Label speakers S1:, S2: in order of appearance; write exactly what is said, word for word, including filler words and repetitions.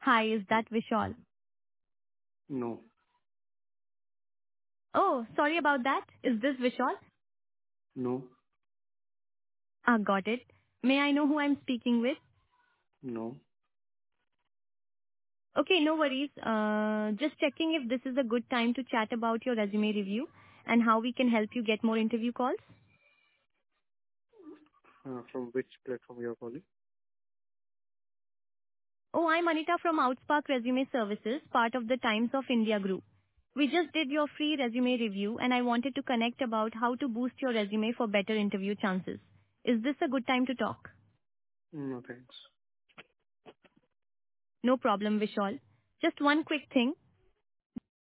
S1: Hi, is that Vishal?
S2: No,
S1: Oh, sorry about that. Is this Vishal?
S2: no,
S1: Ah, got it. May I know who I'm speaking with?
S2: no.
S1: Okay, no worries. Uh, just checking if this is a good time to chat about your resume review and how we can help you get more interview calls.
S2: Uh, from which platform you're calling?
S1: Oh, I'm Anita from Outspark Resume Services, part of the Times of India group. We just did your free resume review and I wanted to connect about how to boost your resume for better interview chances. Is this a good time to talk?
S2: No, thanks.
S1: No problem, Vishal. Just one quick thing.